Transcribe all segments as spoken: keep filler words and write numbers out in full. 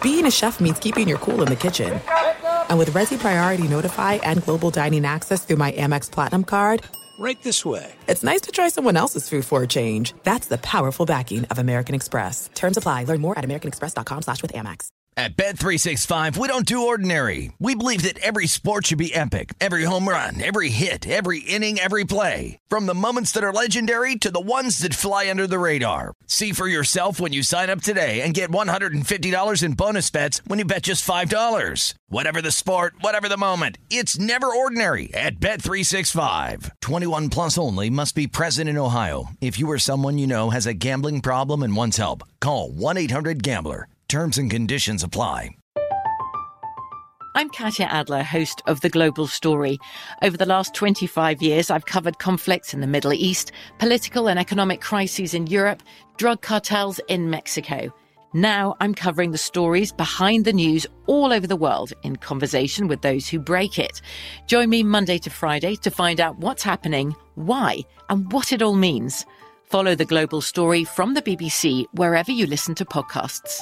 being a chef means keeping your cool in the kitchen. And with Resi Priority Notify and Global Dining Access through my Amex Platinum card, right this way. It's nice to try someone else's food for a change. That's the powerful backing of American Express. Terms apply. Learn more at americanexpress.com slash with Amex. At Bet three sixty-five, we don't do ordinary. We believe that every sport should be epic. Every home run, every hit, every inning, every play. From the moments that are legendary to the ones that fly under the radar. See for yourself when you sign up today and get one hundred fifty dollars in bonus bets when you bet just five dollars. Whatever the sport, whatever the moment, it's never ordinary at Bet three sixty-five. twenty-one plus only. Must be present in Ohio. If you or someone you know has a gambling problem and wants help, call one eight hundred gambler. Terms and conditions apply. I'm Katya Adler, host of The Global Story. Over the last twenty-five years, I've covered conflicts in the Middle East, political and economic crises in Europe, drug cartels in Mexico. Now I'm covering the stories behind the news all over the world in conversation with those who break it. Join me Monday to Friday to find out what's happening, why, and what it all means. Follow The Global Story from the B B C wherever you listen to podcasts.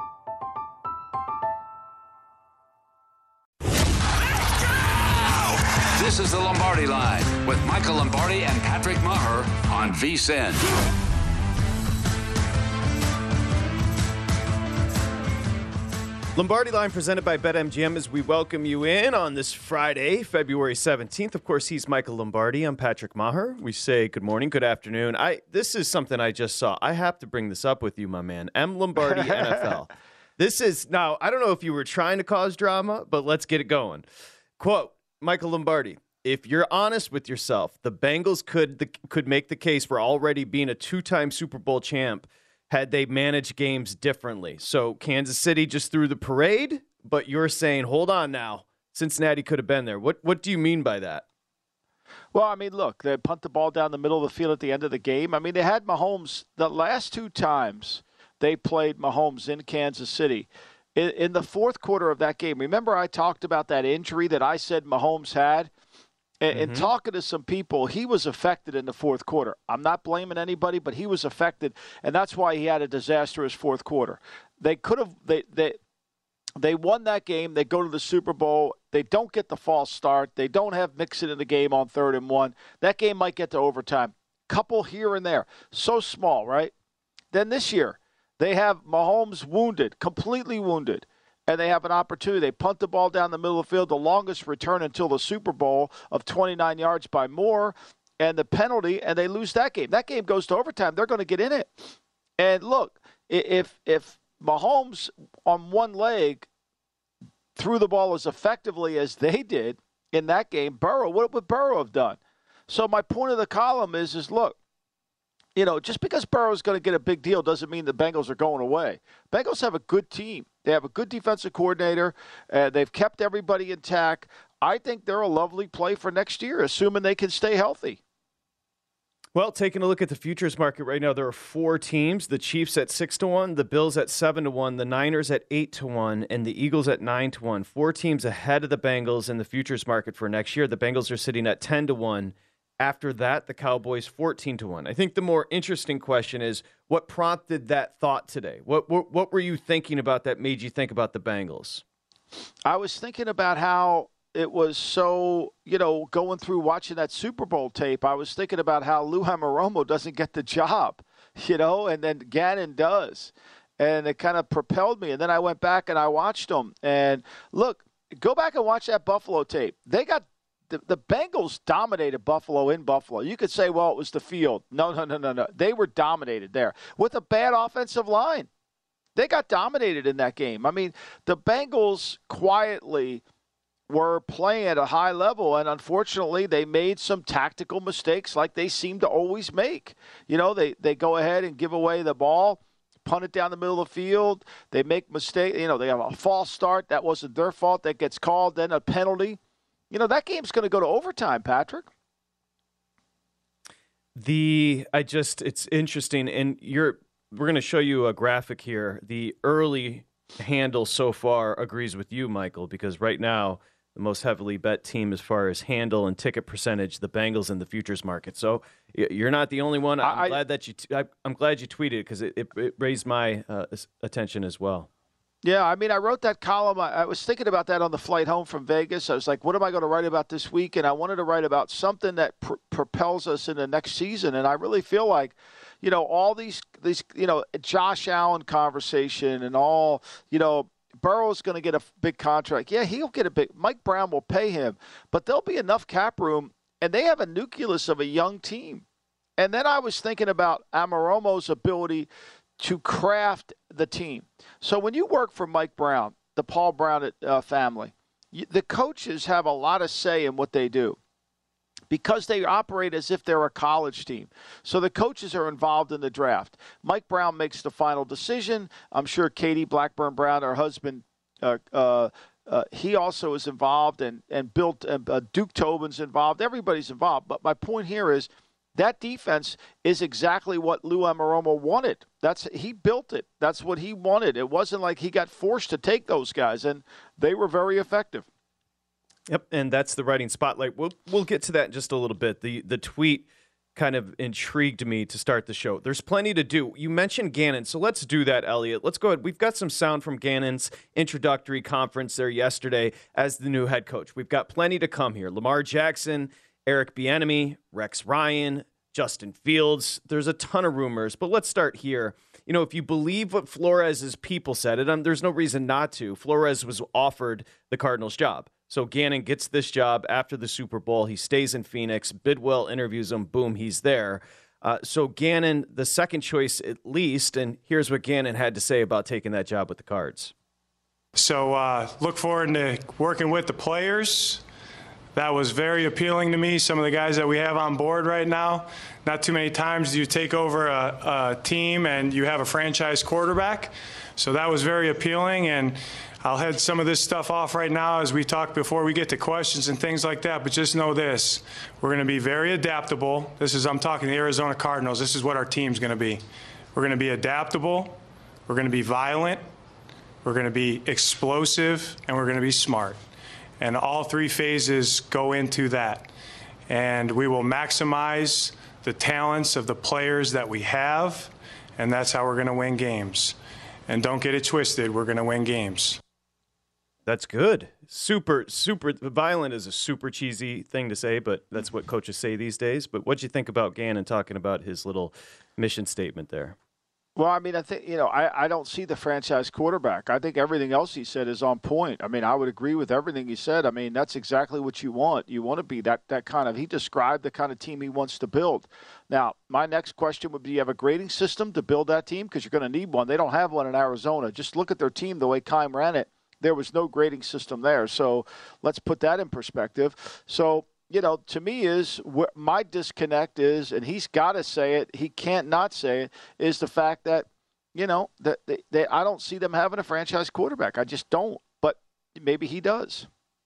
This is the Lombardi Line with Michael Lombardi and Patrick Maher on V S I N. Lombardi Line presented by BetMGM as we welcome you in on this Friday, February seventeenth. Of course, he's Michael Lombardi. I'm Patrick Maher. We say good morning, good afternoon. I This is something I just saw. I have to bring this up with you, my man. M. Lombardi, N F L. This is, now, I don't know if you were trying to cause drama, but let's get it going. Quote, Michael Lombardi, if you're honest with yourself, the Bengals could the, could make the case for already being a two-time Super Bowl champ had they managed games differently. So Kansas City just threw the parade, but you're saying, hold on now, Cincinnati could have been there. What what do you mean by that? Well, I mean, look, they punt the ball down the middle of the field at the end of the game. I mean, they had Mahomes the last two times they played Mahomes in Kansas City. In, in the fourth quarter of that game, remember I talked about that injury that I said Mahomes had? And, mm-hmm. and talking to some people, he was affected in the fourth quarter. I'm not blaming anybody, but he was affected, and that's why he had a disastrous fourth quarter. They could have they they they won that game. They go to the Super Bowl. They don't get the false start. They don't have Mixon in the game on third and one. That game might get to overtime. Couple here and there. So small, right? Then this year, they have Mahomes wounded, completely wounded. And they have an opportunity. They punt the ball down the middle of the field, the longest return until the Super Bowl of twenty-nine yards by Moore, and the penalty, and they lose that game. That game goes to overtime. They're going to get in it. And look, if if Mahomes on one leg threw the ball as effectively as they did in that game, Burrow, what would Burrow have done? So my point of the column is, is look, you know, just because Burrow's going to get a big deal doesn't mean the Bengals are going away. Bengals have a good team. They have a good defensive coordinator. Uh, they've kept everybody intact. I think they're a lovely play for next year, assuming they can stay healthy. Well, taking a look at the futures market right now, there are four teams: the Chiefs at six to one, the Bills at seven to one, the Niners at eight to one, and the Eagles at nine to one. Four teams ahead of the Bengals in the futures market for next year. The Bengals are sitting at ten to one. After that, the Cowboys fourteen to one. I think the more interesting question is, what prompted that thought today? What, what what were you thinking about that made you think about the Bengals? I was thinking about how it was so, you know, going through watching that Super Bowl tape, I was thinking about how Lou Anarumo doesn't get the job, you know, and then Gannon does. And it kind of propelled me. And then I went back and I watched them. And look, go back and watch that Buffalo tape. They got The, the Bengals dominated Buffalo in Buffalo. You could say, well, it was the field. No, no, no, no, no. They were dominated there with a bad offensive line. They got dominated in that game. I mean, the Bengals quietly were playing at a high level, and unfortunately they made some tactical mistakes like they seem to always make. You know, they, they go ahead and give away the ball, punt it down the middle of the field. They make mistakes. You know, they have a false start. That wasn't their fault. That gets called, then a penalty. You know, that game's going to go to overtime, Patrick. The I just it's interesting, and you're we're going to show you a graphic here. The early handle so far agrees with you, Michael, because right now the most heavily bet team as far as handle and ticket percentage, the Bengals in the futures market. So you're not the only one. I'm I, glad that you. T- I, I'm glad you tweeted because it, it, it raised my uh, attention as well. Yeah, I mean, I wrote that column. I, I was thinking about that on the flight home from Vegas. I was like, what am I going to write about this week? And I wanted to write about something that pr- propels us in the next season. And I really feel like, you know, all these, these, you know, Josh Allen conversation and all, you know, Burrow's going to get a big contract. Yeah, he'll get a big – Mike Brown will pay him. But there'll be enough cap room, and they have a nucleus of a young team. And then I was thinking about Anarumo's ability to craft the team. So when you work for Mike Brown, the Paul Brown uh, family, you, the coaches have a lot of say in what they do because they operate as if they're a college team. So the coaches are involved in the draft. Mike Brown makes the final decision. I'm sure Katie Blackburn Brown, her husband, uh, uh, uh, he also is involved, and, and built, uh, Duke Tobin's involved. Everybody's involved. But my point here is, that defense is exactly what Lou Anarumo wanted. That's he built it. That's what he wanted. It wasn't like he got forced to take those guys, and they were very effective. Yep, and that's the writing spotlight. We'll we'll get to that in just a little bit. The the tweet kind of intrigued me to start the show. There's plenty to do. You mentioned Gannon, so let's do that, Elliot. Let's go ahead. We've got some sound from Gannon's introductory conference there yesterday as the new head coach. We've got plenty to come here. Lamar Jackson, Eric Bieniemy, Rex Ryan, Justin Fields. There's a ton of rumors, but let's start here. You know, if you believe what Flores's people said, and um, there's no reason not to, Flores was offered the Cardinals job. So Gannon gets this job after the Super Bowl. He stays in Phoenix. Bidwell interviews him. Boom, he's there. Uh, so Gannon, the second choice at least, and here's what Gannon had to say about taking that job with the Cards. So uh, look forward to working with the players. That was very appealing to me, some of the guys that we have on board right now. Not too many times do you take over a, a team and you have a franchise quarterback. So that was very appealing, and I'll head some of this stuff off right now as we talk before we get to questions and things like that. But just know this, we're going to be very adaptable. This is, I'm talking the Arizona Cardinals. This is what our team's going to be. We're going to be adaptable. We're going to be violent. We're going to be explosive, and we're going to be smart. And all three phases go into that. And we will maximize the talents of the players that we have, and that's how we're going to win games. And don't get it twisted, we're going to win games. That's good. Super, super, violent is a super cheesy thing to say, but that's what coaches say these days. But what'd you think about Gannon talking about his little mission statement there? Well, I mean, I think, you know, I, I don't see the franchise quarterback. I think everything else he said is on point. I mean, I would agree with everything he said. I mean, that's exactly what you want. You want to be that that kind of – he described the kind of team he wants to build. Now, my next question would be, you have a grading system to build that team? Because you're going to need one. They don't have one in Arizona. Just look at their team, the way Keim ran it. There was no grading system there. So let's put that in perspective. So – you know, to me is wh- my disconnect is, and he's got to say it, he can't not say it, is the fact that, you know, that they, they, I don't see them having a franchise quarterback. I just don't. But maybe he does.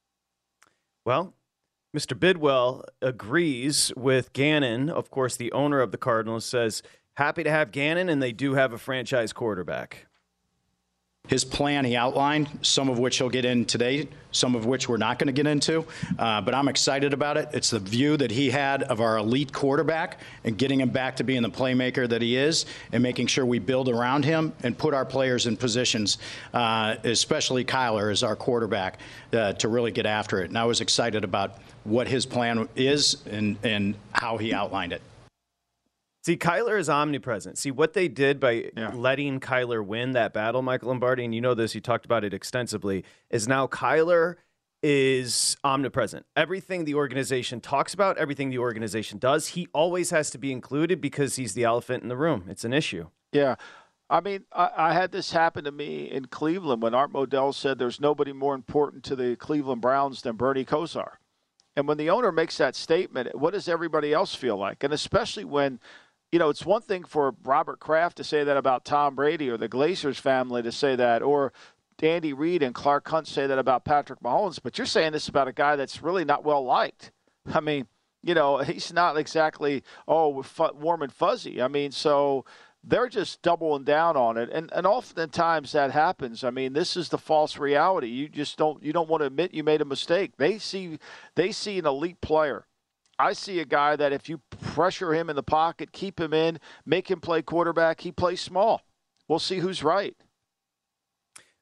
Well, Mister Bidwell agrees with Gannon. Of course, the owner of the Cardinals says, happy to have Gannon, and they do have a franchise quarterback. His plan he outlined, some of which he'll get in today, some of which we're not going to get into. Uh, but I'm excited about it. It's the view that he had of our elite quarterback and getting him back to being the playmaker that he is and making sure we build around him and put our players in positions, uh, especially Kyler as our quarterback, uh, to really get after it. And I was excited about what his plan is and, and how he outlined it. See, Kyler is omnipresent. See, what they did by yeah. letting Kyler win that battle, Michael Lombardi, and you know this, you talked about it extensively, is now Kyler is omnipresent. Everything the organization talks about, everything the organization does, he always has to be included because he's the elephant in the room. It's an issue. Yeah. I mean, I, I had this happen to me in Cleveland when Art Modell said there's nobody more important to the Cleveland Browns than Bernie Kosar. And when the owner makes that statement, what does everybody else feel like? And especially when – you know, it's one thing for Robert Kraft to say that about Tom Brady or the Glazers family to say that, or Andy Reid and Clark Hunt say that about Patrick Mahomes, but you're saying this about a guy that's really not well liked. I mean, you know, he's not exactly, oh, warm and fuzzy. I mean, so they're just doubling down on it. And and oftentimes that happens. I mean, this is the false reality. You just don't you don't want to admit you made a mistake. They see they see an elite player. I see a guy that if you pressure him in the pocket, keep him in, make him play quarterback, he plays small. We'll see who's right.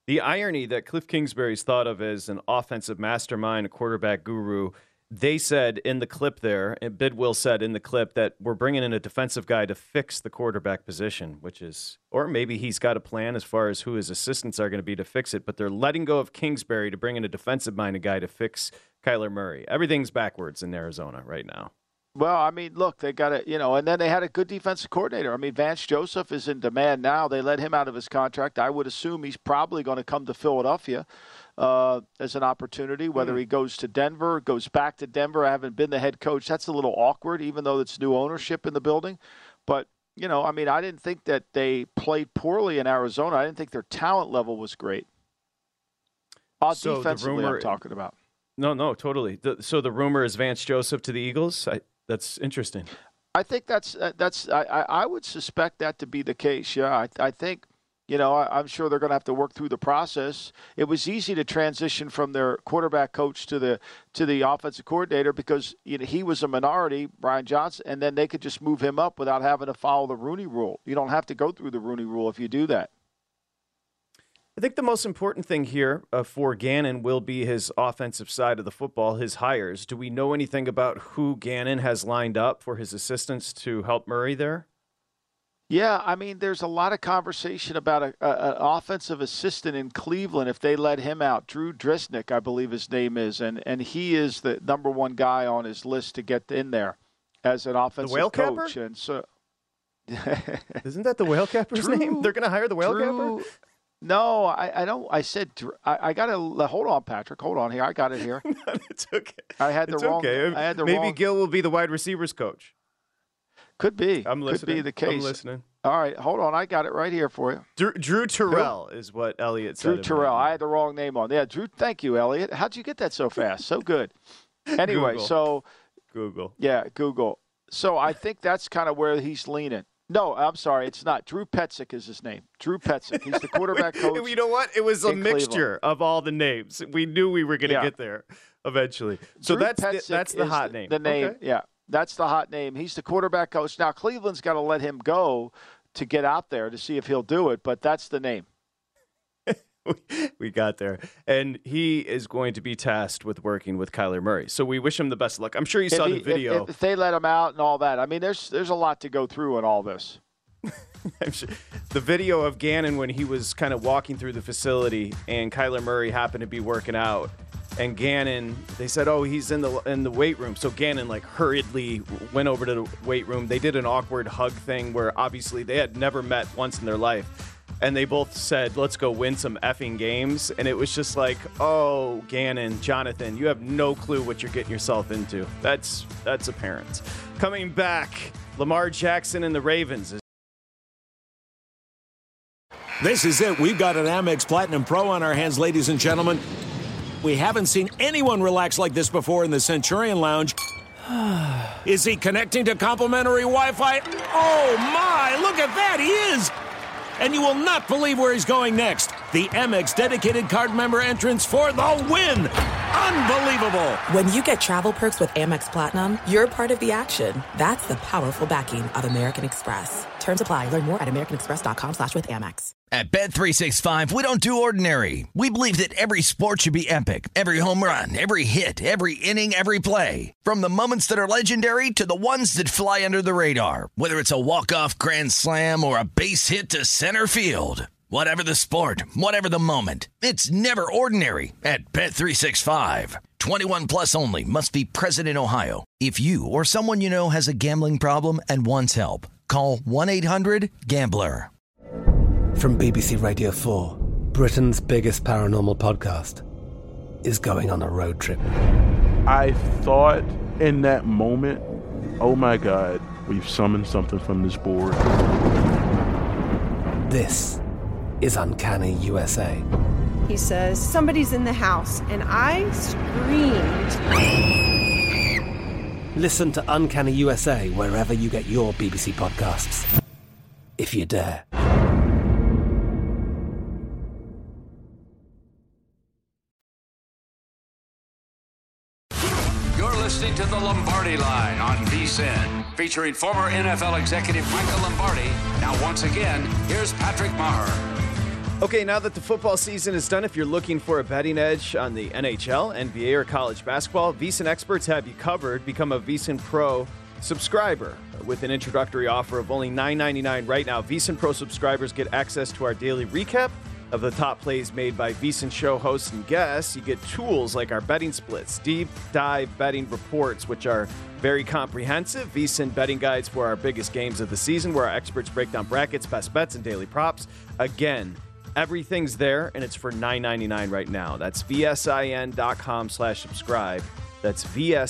The irony that Cliff Kingsbury's thought of as an offensive mastermind, a quarterback guru, they said in the clip there, and Bidwill said in the clip that we're bringing in a defensive guy to fix the quarterback position, which is, or maybe he's got a plan as far as who his assistants are going to be to fix it, but they're letting go of Kingsbury to bring in a defensive-minded guy to fix Kyler Murray. Everything's backwards in Arizona right now. Well, I mean, look, they got it, you know, and then they had a good defensive coordinator. I mean, Vance Joseph is in demand now. They let him out of his contract. I would assume he's probably going to come to Philadelphia uh, as an opportunity, whether mm. he goes to Denver, goes back to Denver. I haven't been the head coach. That's a little awkward, even though it's new ownership in the building. But, you know, I mean, I didn't think that they played poorly in Arizona. I didn't think their talent level was great. Uh, so defensively, rumor, I'm talking about. No, no, totally. The, so the rumor is Vance Joseph to the Eagles? I, That's interesting. I think that's uh, that's I, I would suspect that to be the case. Yeah, I, I think, you know, I, I'm sure they're going to have to work through the process. It was easy to transition from their quarterback coach to the to the offensive coordinator because you know he was a minority, Brian Johnson, and then they could just move him up without having to follow the Rooney Rule. You don't have to go through the Rooney Rule if you do that. I think the most important thing here uh, for Gannon will be his offensive side of the football, his hires. Do we know anything about who Gannon has lined up for his assistants to help Murray there? Yeah, I mean, there's a lot of conversation about a, a, an offensive assistant in Cleveland if they let him out. Drew Drisnick, I believe his name is, and, and he is the number one guy on his list to get in there as an offensive the whale coach. Capper? And so, isn't that the Whale Capper's Drew, name? They're going to hire the Whale Drew, Capper? No, I, I don't. I said I, I got to hold on, Patrick. Hold on here. I got it here. No, it's okay. I had the it's wrong. Okay. I had the Maybe wrong. Gil will be the wide receivers coach. Could be. I'm listening. Could be the case. I'm listening. All right, hold on. I got it right here for you. Drew, Drew Terrell Who? is what Elliot said. Drew Terrell. I had the wrong name on. Yeah, Drew. Thank you, Elliot. How'd you get that so fast? So good. Anyway, Google. so Google. Yeah, Google. So I think that's kind of where he's leaning. No, I'm sorry, it's not. Drew Petzik is his name. Drew Petzik. He's the quarterback coach. You know what? It was a mixture Cleveland. of all the names. We knew we were going to yeah. get there eventually. So Drew that's Petzik the, that's the hot the, name. The name, okay. yeah, that's the hot name. He's the quarterback coach. Now Cleveland's got to let him go to get out there to see if he'll do it, but that's the name. We got there. And he is going to be tasked with working with Kyler Murray. So we wish him the best of luck. I'm sure you saw he, the video. If, if they let him out and all that. I mean, there's there's a lot to go through in all this. I'm sure. The video of Gannon when he was kind of walking through the facility and Kyler Murray happened to be working out. And Gannon, they said, oh, he's in the in the weight room. So Gannon, like, hurriedly went over to the weight room. They did an awkward hug thing where obviously they had never met once in their life. And they both said, let's go win some effing games. And it was just like, oh, Gannon, Jonathan, you have no clue what you're getting yourself into. That's that's apparent. Coming back, Lamar Jackson and the Ravens. This is it. We've got an Amex Platinum Pro on our hands, ladies and gentlemen. We haven't seen anyone relax like this before in the Centurion Lounge. Is he connecting to complimentary Wi-Fi? Oh, my. Look at that. He is. And you will not believe where he's going next. The Amex dedicated card member entrance for the win. Unbelievable. When you get travel perks with Amex Platinum, you're part of the action. That's the powerful backing of American Express. Terms apply. Learn more at americanexpress.com slash with Amex. At Bet three sixty-five, we don't do ordinary. We believe that every sport should be epic. Every home run, every hit, every inning, every play. From the moments that are legendary to the ones that fly under the radar. Whether it's a walk-off grand slam or a base hit to center field. Whatever the sport, whatever the moment. It's never ordinary at Bet three sixty-five. twenty-one plus only. Must be present in Ohio. If you or someone you know has a gambling problem and wants help, call one eight hundred gambler. From B B C Radio four, Britain's biggest paranormal podcast is going on a road trip. I thought in that moment, oh my God, we've summoned something from this board. This is Uncanny U S A. He says, somebody's in the house, and I screamed. Listen to Uncanny U S A wherever you get your B B C podcasts, if you dare. You're listening to the Lombardi Line on VSiN, featuring former N F L executive Michael Lombardi. Now, once again, here's Patrick Maher. Okay, now that the football season is done, if you're looking for a betting edge on the N H L, N B A, or college basketball, VSiN experts have you covered. Become a VSiN Pro subscriber with an introductory offer of only nine ninety-nine right now. VSiN Pro subscribers get access to our daily recap of the top plays made by VSiN show hosts and guests. You get tools like our betting splits, deep dive betting reports, which are very comprehensive, VSiN betting guides for our biggest games of the season, where our experts break down brackets, best bets, and daily props. Again, everything's there, and it's for nine ninety-nine right now. That's vsin.com slash subscribe. That's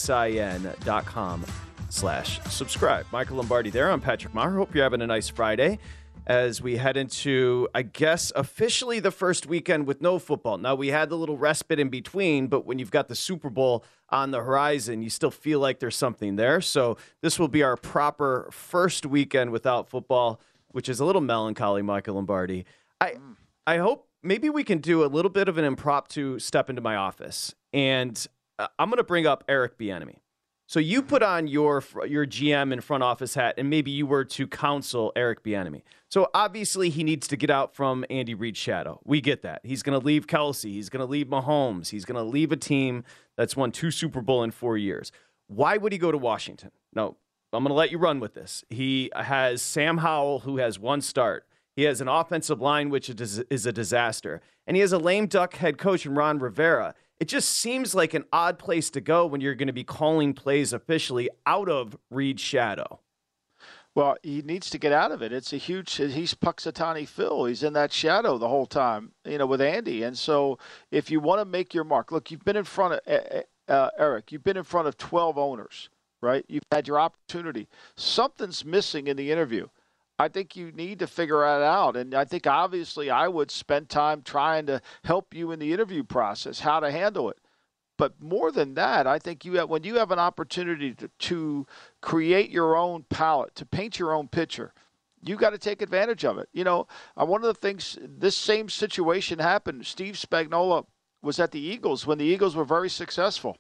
vsin.com slash subscribe. Michael Lombardi there. I'm Patrick Maher. Hope you're having a nice Friday as we head into, I guess, officially the first weekend with no football. Now, we had the little respite in between, but when you've got the Super Bowl on the horizon, you still feel like there's something there. So this will be our proper first weekend without football, which is a little melancholy, Michael Lombardi. I... I hope maybe we can do a little bit of an impromptu step into my office, and uh, I'm going to bring up Eric Bieniemy. So you put on your your G M and front office hat, and maybe you were to counsel Eric Bieniemy. So obviously he needs to get out from Andy Reid's shadow. We get that. He's going to leave Kelsey. He's going to leave Mahomes. He's going to leave a team that's won two Super Bowl in four years. Why would he go to Washington? No, I'm going to let you run with this. He has Sam Howell, who has one start. He has an offensive line, which is a disaster. And he has a lame duck head coach in Ron Rivera. It just seems like an odd place to go when you're going to be calling plays officially out of Reid's shadow. Well, he needs to get out of it. It's a huge – he's Puxatani Phil. He's in that shadow the whole time, you know, with Andy. And so if you want to make your mark – look, you've been in front of uh, – Eric, you've been in front of twelve owners, right? You've had your opportunity. Something's missing in the interview. I think you need to figure that out. And I think obviously I would spend time trying to help you in the interview process, how to handle it. But more than that, I think you have, when you have an opportunity to, to create your own palette, to paint your own picture, you got to take advantage of it. You know, uh, one of the things, this same situation happened. Steve Spagnuolo was at the Eagles when the Eagles were very successful.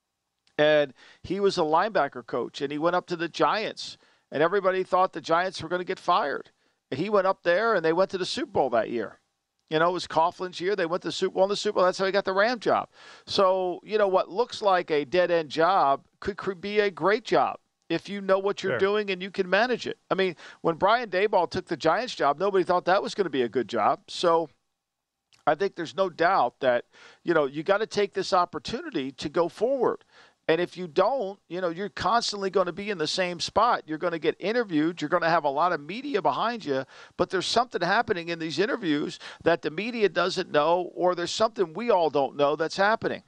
And he was a linebacker coach, and he went up to the Giants. And everybody thought the Giants were going to get fired. He went up there, and they went to the Super Bowl that year. You know, it was Coughlin's year. They went to the Super Bowl. In the Super Bowl, that's how he got the Ram job. So, you know, what looks like a dead-end job could, could be a great job if you know what you're sure. doing and you can manage it. I mean, when Brian Daboll took the Giants job, nobody thought that was going to be a good job. So I think there's no doubt that, you know, you got to take this opportunity to go forward. And if you don't, you know, you're constantly going to be in the same spot. You're going to get interviewed. You're going to have a lot of media behind you. But there's something happening in these interviews that the media doesn't know, or there's something we all don't know that's happening.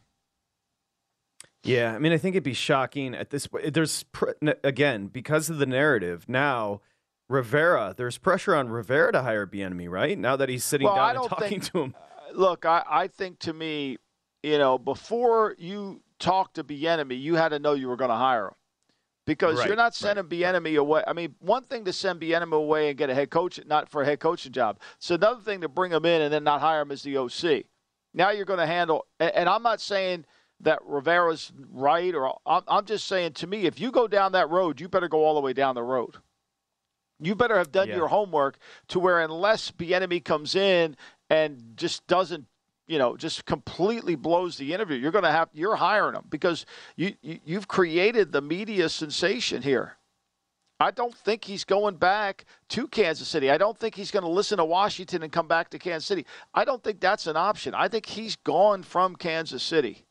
Yeah, I mean, I think it'd be shocking at this point. There's, again, because of the narrative, now Rivera, there's pressure on Rivera to hire Bieniemy, right? Now that he's sitting well, down I and don't talking think, to him. Look, I, I think to me, you know, before you talk to Bieniemy, you had to know you were going to hire him, because right, you're not sending right. Bieniemy away. I mean, one thing to send Bieniemy away and get a head coach, not for a head coaching job. It's another thing to bring him in and then not hire him as the O C. Now you're going to handle, and, and I'm not saying that Rivera's right, or I'm, I'm just saying, to me, if you go down that road, you better go all the way down the road. You better have done yeah. your homework to where, unless Bieniemy comes in and just doesn't, you know, just completely blows the interview, you're going to have, you're hiring him, because you, you, you've created the media sensation here. I don't think he's going back to Kansas City. I don't think he's going to listen to Washington and come back to Kansas City. I don't think that's an option. I think he's gone from Kansas City.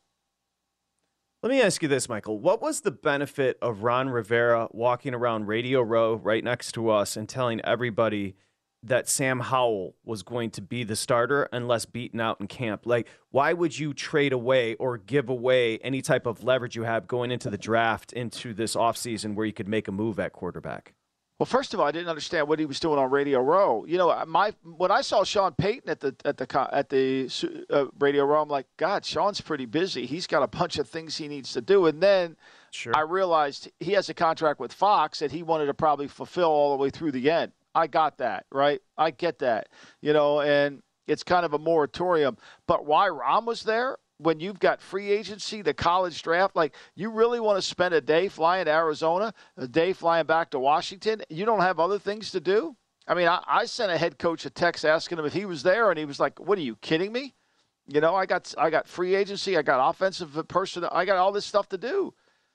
Let me ask you this, Michael. What was the benefit of Ron Rivera walking around Radio Row right next to us and telling everybody that Sam Howell was going to be the starter unless beaten out in camp? Like, why would you trade away or give away any type of leverage you have going into the draft into this offseason where you could make a move at quarterback? Well, first of all, I didn't understand what he was doing on Radio Row. You know, my when I saw Sean Payton at the at the at the uh, Radio Row, I'm like, God, Sean's pretty busy. He's got a bunch of things he needs to do. And then sure. I realized he has a contract with Fox that he wanted to probably fulfill all the way through the end. I got that, right? I get that, you know, and it's kind of a moratorium. But why Ron was there when you've got free agency, the college draft, like, you really want to spend a day flying to Arizona, a day flying back to Washington? You don't have other things to do? I mean, I, I sent a head coach a text asking him if he was there, and he was like, "What are you kidding me? You know, I got I got free agency, I got offensive person, I got all this stuff to do."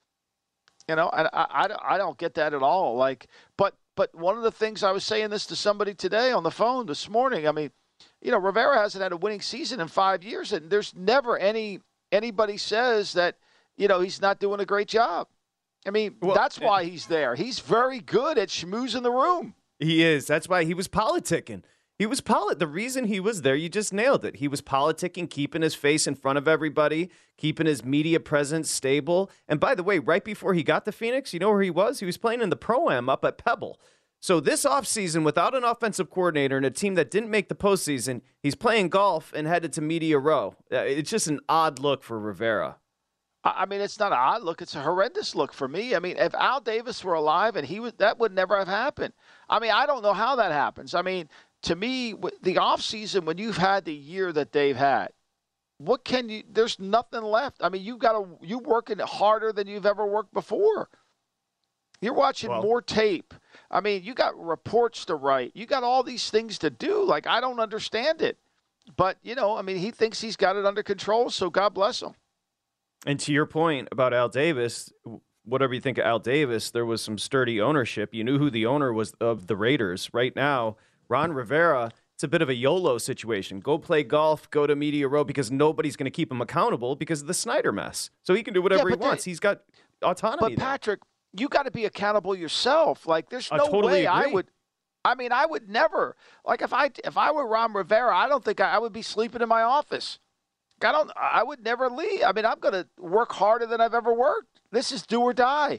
You know, and I, I, I don't get that at all. Like, but but one of the things I was saying this to somebody today on the phone this morning. I mean, you know, Rivera hasn't had a winning season in five years, and there's never any anybody says that, you know, he's not doing a great job. I mean, well, that's why he's there. He's very good at schmoozing the room. He is. That's why he was politicking. He was polit. The reason he was there, you just nailed it. He was politicking, keeping his face in front of everybody, keeping his media presence stable. And by the way, right before he got to Phoenix, you know where he was? He was playing in the Pro-Am up at Pebble. So this offseason, without an offensive coordinator and a team that didn't make the postseason, he's playing golf and headed to Media Row. It's just an odd look for Rivera. I mean, it's not an odd look. It's a horrendous look for me. I mean, if Al Davis were alive and he was, that would never have happened. I mean, I don't know how that happens. I mean, to me, the offseason, when you've had the year that they've had, what can you – there's nothing left. I mean, you've got to – you're working harder than you've ever worked before. You're watching well, more tape. I mean, you got reports to write. You got all these things to do. Like, I don't understand it. But, you know, I mean, he thinks he's got it under control, so God bless him. And to your point about Al Davis, whatever you think of Al Davis, there was some sturdy ownership. You knew who the owner was of the Raiders. Right now, Ron Rivera, it's a bit of a YOLO situation. Go play golf, go to Media Row, because nobody's going to keep him accountable because of the Snyder mess. So he can do whatever yeah, he wants. They, He's got autonomy. But, Patrick, there. you got to be accountable yourself. Like, there's no I totally way agree. I would. I mean, I would never. Like, if I if I were Ron Rivera, I don't think I, I would be sleeping in my office. I don't. I would never leave. I mean, I'm going to work harder than I've ever worked. This is do or die.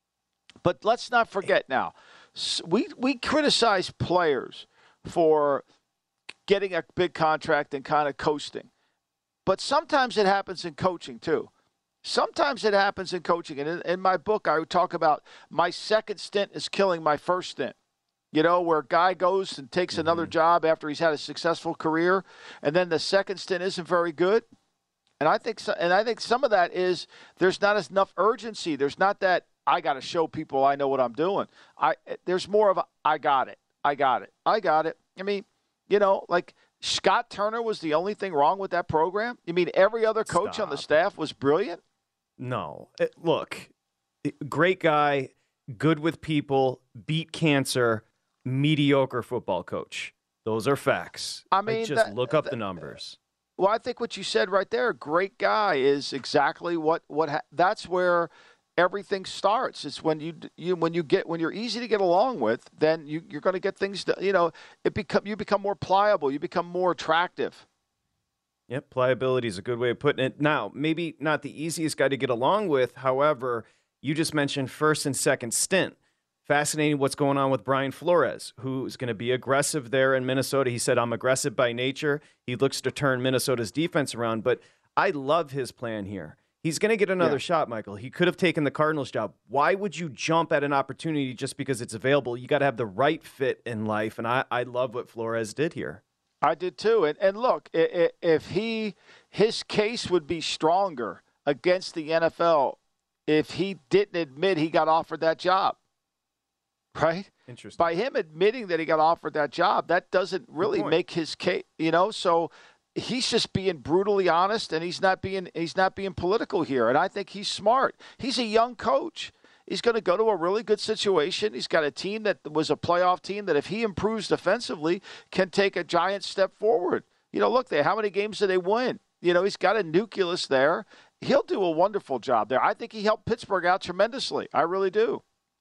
But let's not forget now, we we criticize players for getting a big contract and kind of coasting. But sometimes it happens in coaching too. Sometimes it happens in coaching. And in, in my book, I would talk about my second stint is killing my first stint. You know, where a guy goes and takes mm-hmm. another job after he's had a successful career, and then the second stint isn't very good. And I think, so, and I think some of that is there's not enough urgency. There's not that I got to show people I know what I'm doing. I there's more of a I got it, I got it, I got it. I mean, you know, like Scott Turner was the only thing wrong with that program. You mean every other coach Stop. on the staff was brilliant? No, it, look, great guy, good with people, beat cancer. Mediocre football coach. Those are facts. I mean, like, just that, look up that, the numbers. Well, I think what you said right there, great guy, is exactly what what ha- that's where everything starts. It's when you you when you get when you're easy to get along with, then you you're going to get things. To, you know, it become you become more pliable. You become more attractive. Yep, pliability is a good way of putting it. Now, maybe not the easiest guy to get along with. However, you just mentioned first and second stint. Fascinating what's going on with Brian Flores, who's going to be aggressive there in Minnesota. He said, I'm aggressive by nature. He looks to turn Minnesota's defense around, but I love his plan here. He's going to get another yeah. shot, Michael. He could have taken the Cardinals job. Why would you jump at an opportunity just because it's available? You got to have the right fit in life, and I, I love what Flores did here. I did too. And, and look, if he his case would be stronger against the N F L if he didn't admit he got offered that job. Right? Interesting. By him admitting that he got offered that job, that doesn't really make his case, you know, so he's just being brutally honest, and he's not being he's not being political here. And I think he's smart. He's a young coach. He's going to go to a really good situation. He's got a team that was a playoff team that if he improves defensively can take a giant step forward. You know, look, they how many games did they win? You know, he's got a nucleus there. He'll do a wonderful job there. I think he helped Pittsburgh out tremendously. I really do.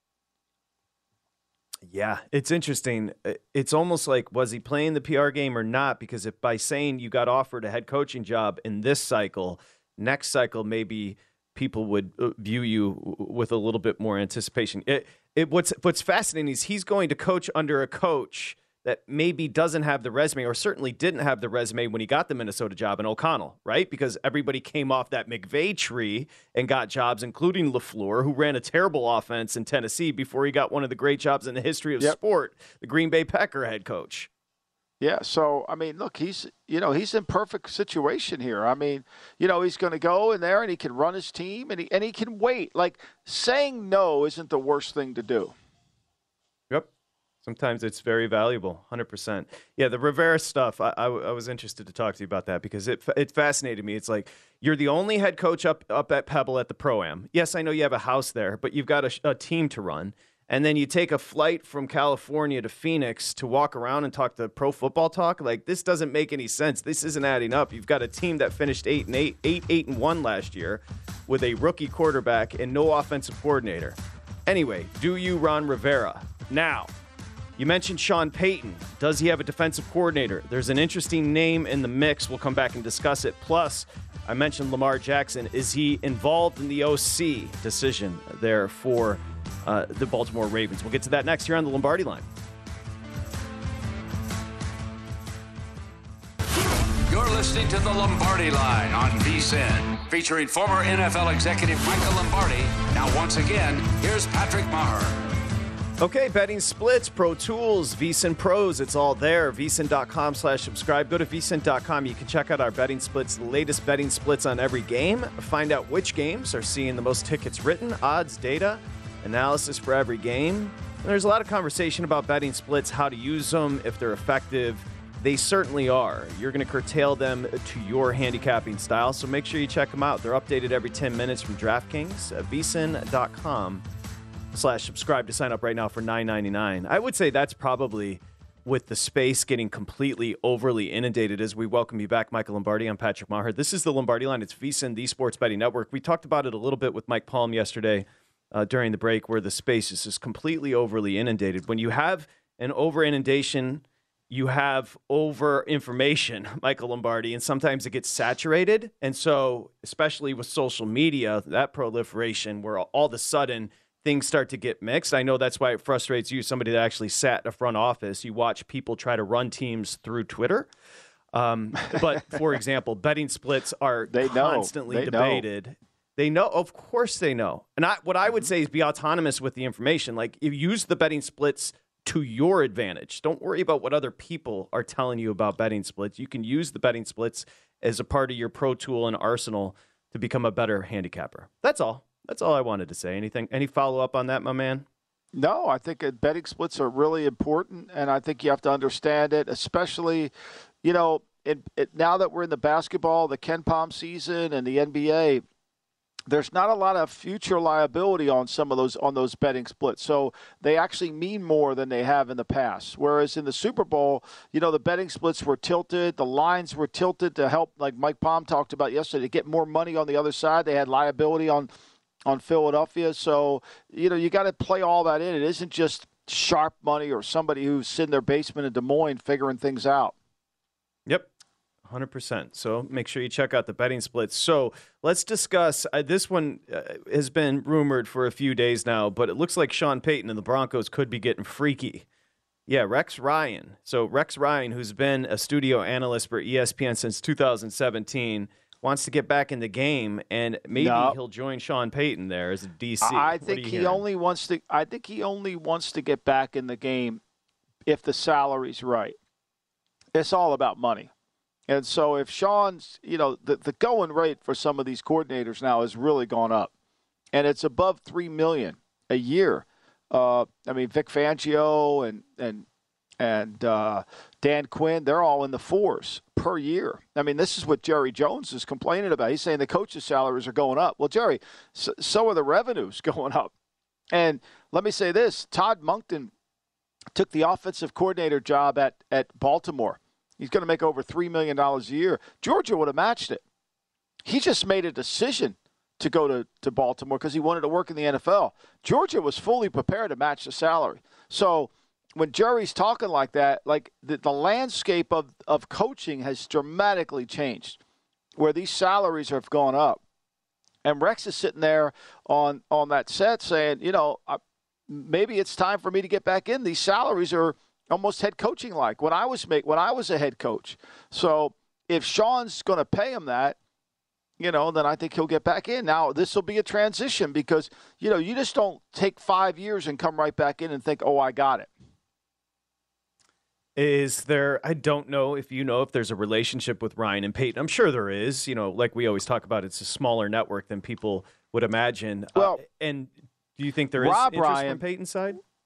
Yeah, it's interesting. It's almost like, was he playing the P R game or not? Because if by saying you got offered a head coaching job in this cycle, next cycle maybe people would view you with a little bit more anticipation. It, it what's what's fascinating is he's going to coach under a coach that maybe doesn't have the resume, or certainly didn't have the resume when he got the Minnesota job in O'Connell, right? Because everybody came off that McVay tree and got jobs, including LaFleur, who ran a terrible offense in Tennessee before he got one of the great jobs in the history of yep. sport, the Green Bay Packer head coach. Yeah, so, I mean, look, he's, you know, he's in perfect situation here. I mean, you know, he's going to go in there and he can run his team and he, and he can wait. Like, saying no isn't the worst thing to do. Yep. Sometimes it's very valuable, one hundred percent. Yeah, the Rivera stuff, I, I, I was interested to talk to you about that because it it fascinated me. It's like, you're the only head coach up, up at Pebble at the Pro-Am. Yes, I know you have a house there, but you've got a, a team to run. And then you take a flight from California to Phoenix to walk around and talk to Pro Football Talk. Like, this doesn't make any sense. This isn't adding up. You've got a team that finished eight and eight, eight, eight and one last year with a rookie quarterback and no offensive coordinator. Anyway, do you Ron Rivera? Now, you mentioned Sean Payton. Does he have a defensive coordinator? There's an interesting name in the mix. We'll come back and discuss it. Plus, I mentioned Lamar Jackson. Is he involved in the O C decision there for uh, the Baltimore Ravens? We'll get to that next here on the Lombardi Line. You're listening to the Lombardi Line on VSiN, featuring former N F L executive Michael Lombardi. Now, once again, here's Patrick Maher. Okay, betting splits, Pro Tools, VSiN Pros, it's all there. VSiN.com slash subscribe. Go to VSiN dot com. You can check out our betting splits, the latest betting splits on every game. Find out which games are seeing the most tickets written, odds, data, analysis for every game. And there's a lot of conversation about betting splits, how to use them, if they're effective. They certainly are. You're going to curtail them to your handicapping style, so make sure you check them out. They're updated every ten minutes from DraftKings. VSiN dot com slash subscribe to sign up right now for nine ninety-nine. I would say that's probably, with the space getting completely overly inundated, as we welcome you back, Michael Lombardi. I'm Patrick Maher. This is the Lombardi Line. It's VSiN, the Sports Betting Network. We talked about it a little bit with Mike Palm yesterday uh, during the break, where the space is just completely overly inundated. When you have an over inundation, you have over information, Michael Lombardi, and sometimes it gets saturated. And so, especially with social media, that proliferation, where all of a sudden things start to get mixed. I know that's why it frustrates you, somebody that actually sat in a front office. You watch people try to run teams through Twitter. Um, but, for example, betting splits are they constantly they debated. Know. They know. Of course they know. And I, what I would say is be autonomous with the information. Like, you use the betting splits to your advantage. Don't worry about what other people are telling you about betting splits. You can use the betting splits as a part of your pro tool and arsenal to become a better handicapper. That's all. That's all I wanted to say. Anything? Any follow-up on that, my man? No, I think betting splits are really important, and I think you have to understand it, especially, you know, it, it, now that we're in the basketball, the Ken Pom season, and the N B A, there's not a lot of future liability on some of those on those betting splits. So they actually mean more than they have in the past. Whereas in the Super Bowl, you know, the betting splits were tilted. The lines were tilted to help, like Mike Palm talked about yesterday, to get more money on the other side. They had liability on on Philadelphia. So, you know, you got to play all that in. It isn't just sharp money or somebody who's sitting in their basement in Des Moines figuring things out. Yep. one hundred percent. So make sure you check out the betting splits. So let's discuss. Uh, this one uh, has been rumored for a few days now, but it looks like Sean Payton and the Broncos could be getting freaky. Yeah, Rex Ryan. So Rex Ryan, who's been a studio analyst for E S P N since two thousand seventeen, wants to get back in the game, and maybe no. he'll join Sean Payton there as a D C. I think he hearing? only wants to. I think he only wants to get back in the game if the salary's right. It's all about money. And so if Sean's, you know, the, the going rate for some of these coordinators now has really gone up, and it's above three million dollars a year. Uh, I mean, Vic Fangio and and and uh, Dan Quinn, they're all in the fours per year. I mean, this is what Jerry Jones is complaining about. He's saying the coaches' salaries are going up. Well, Jerry, so, so are the revenues going up. And let me say this, Todd Monken took the offensive coordinator job at, at Baltimore. He's going to make over three million dollars a year. Georgia would have matched it. He just made a decision to go to, to Baltimore because he wanted to work in the N F L. Georgia was fully prepared to match the salary. So when Jerry's talking like that, like the, the landscape of, of coaching has dramatically changed, where these salaries have gone up. And Rex is sitting there on, on that set saying, you know, I, maybe it's time for me to get back in. These salaries are almost head coaching like when I was make when I was a head coach. So if Sean's going to pay him that, you know, then I think he'll get back in. Now, this will be a transition because, you know, you just don't take five years and come right back in and think, oh, I got it. Is there, I don't know if you know if there's a relationship with Ryan and Peyton. I'm sure there is. You know, like we always talk about, it's a smaller network than people would imagine. Well, uh, and do you think there is Rob interest Ryan, from Peyton's side?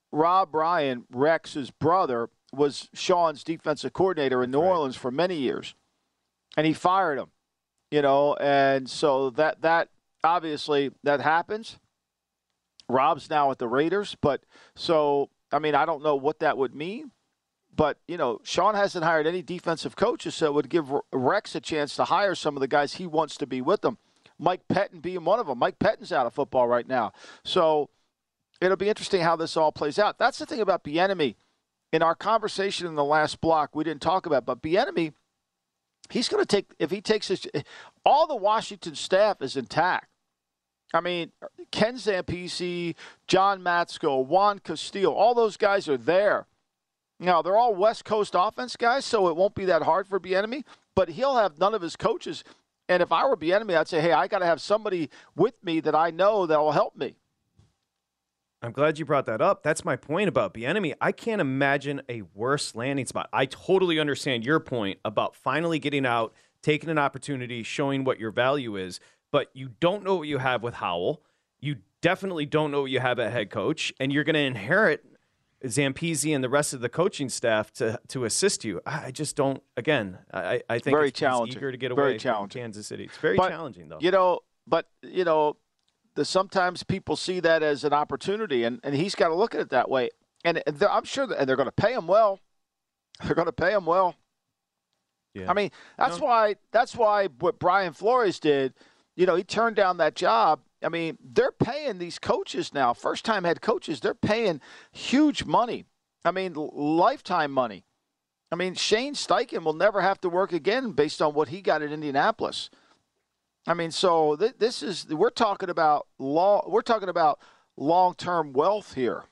Rob Ryan, Rex's brother, was Sean's defensive coordinator in New Orleans for many years, and he fired him. You know, and so that that obviously that happens. Rob's now at the Raiders, but so I mean I don't know what that would mean, but you know Sean hasn't hired any defensive coaches, so it would give Rex a chance to hire some of the guys he wants to be with them. Mike Pettin being one of them. Mike Pettin's out of football right now, so it'll be interesting how this all plays out. That's the thing about Bieniemy. In our conversation in the last block, we didn't talk about, but Bieniemy. He's going to take, if he takes his, all the Washington staff is intact. I mean, Ken Zampese, John Matsko, Juan Castillo, all those guys are there. Now, they're all West Coast offense guys, so it won't be that hard for Bieniemy, but he'll have none of his coaches. And if I were Bieniemy, I'd say, hey, I got to have somebody with me that I know that will help me. I'm glad you brought that up. That's my point about Bieniemy. I can't imagine a worse landing spot. I totally understand your point about finally getting out, taking an opportunity, showing what your value is, but you don't know what you have with Howell. You definitely don't know what you have at head coach, and you're going to inherit Zampese and the rest of the coaching staff to to assist you. I just don't, again, I, I think very it's, challenging. It's eager to get very away from Kansas City. It's very but, challenging, though. You know, but, you know, The, sometimes people see that as an opportunity, and, and he's got to look at it that way. And I'm sure that, and they're going to pay him well. They're going to pay him well. Yeah. I mean, that's no. why that's why what Brian Flores did, you know, he turned down that job. I mean, they're paying these coaches now, first-time head coaches, they're paying huge money. I mean, lifetime money. I mean, Shane Steichen will never have to work again based on what he got at Indianapolis. I mean, so th- this is we're talking about law. We're talking about long-term wealth here.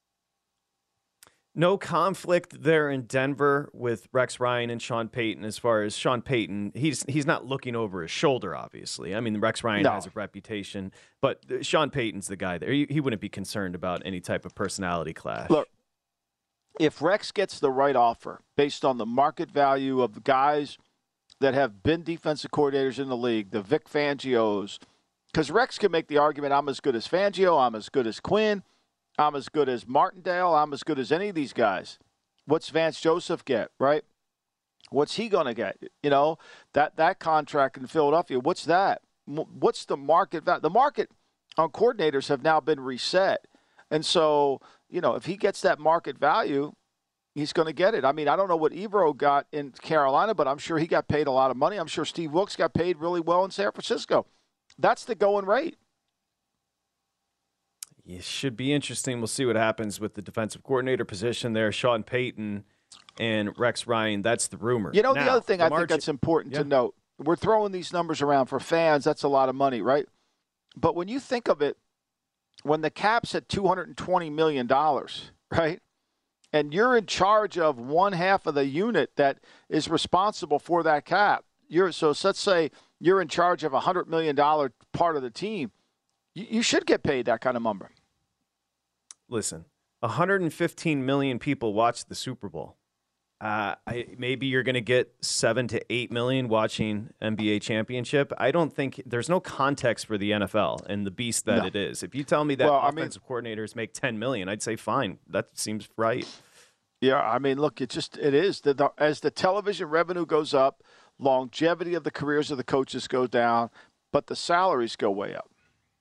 No conflict there in Denver with Rex Ryan and Sean Payton. As far as Sean Payton, he's he's not looking over his shoulder. Obviously, I mean Rex Ryan no. has a reputation, but Sean Payton's the guy there. He, he wouldn't be concerned about any type of personality clash. Look, if Rex gets the right offer based on the market value of the guys that have been defensive coordinators in the league, the Vic Fangios, because Rex can make the argument, I'm as good as Fangio, I'm as good as Quinn, I'm as good as Martindale, I'm as good as any of these guys. What's Vance Joseph get, right? What's he going to get? You know, that, that contract in Philadelphia, what's that? What's the market value? The market on coordinators have now been reset. And so, you know, if he gets that market value, he's going to get it. I mean, I don't know what Evero got in Carolina, but I'm sure he got paid a lot of money. I'm sure Steve Wilkes got paid really well in San Francisco. That's the going rate. It should be interesting. We'll see what happens with the defensive coordinator position there. Sean Payton and Rex Ryan, that's the rumor. You know, now, the other thing Lamar I think that's important yeah. to note, we're throwing these numbers around for fans. That's a lot of money, right? But when you think of it, when the cap's at two hundred twenty million dollars, right? And you're in charge of one half of the unit that is responsible for that cap. You're so let's say you're in charge of a hundred million dollar part of the team. You, you should get paid that kind of number. Listen, one hundred fifteen million people watch the Super Bowl. Uh, I, maybe you're going to get seven to eight million watching N B A championship. I don't think there's no context for the N F L and the beast that no. it is. If you tell me that well, offensive I mean, coordinators make ten million, I'd say fine. That seems right. Yeah, I mean, look, it just it is the, the, as the television revenue goes up, longevity of the careers of the coaches goes down, but the salaries go way up.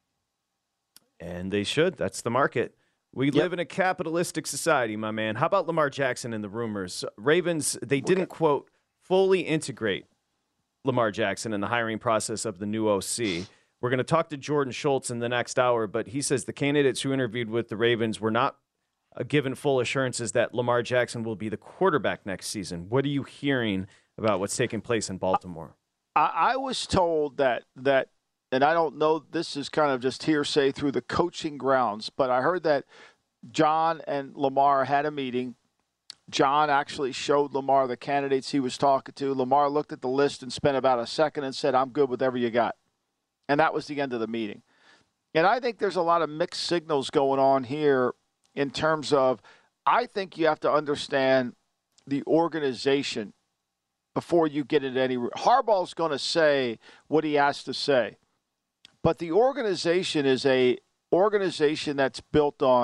And they should. That's the market. We yep. live in a capitalistic society, my man. How about Lamar Jackson and the rumors? Ravens, they didn't, okay. quote, fully integrate Lamar Jackson in the hiring process of the new O C. We're going to talk to Jordan Schultz in the next hour, but he says the candidates who interviewed with the Ravens were not uh, given full assurances that Lamar Jackson will be the quarterback next season. What are you hearing about what's taking place in Baltimore? I, I was told that that and I don't know, this is kind of just hearsay through the coaching grounds, but I heard that John and Lamar had a meeting. John actually showed Lamar the candidates he was talking to. Lamar looked at the list and spent about a second and said, I'm good with whatever you got. And that was the end of the meeting. And I think there's a lot of mixed signals going on here in terms of, I think you have to understand the organization before you get into any. Harbaugh's going to say what he has to say. But the organization is a organization that's built on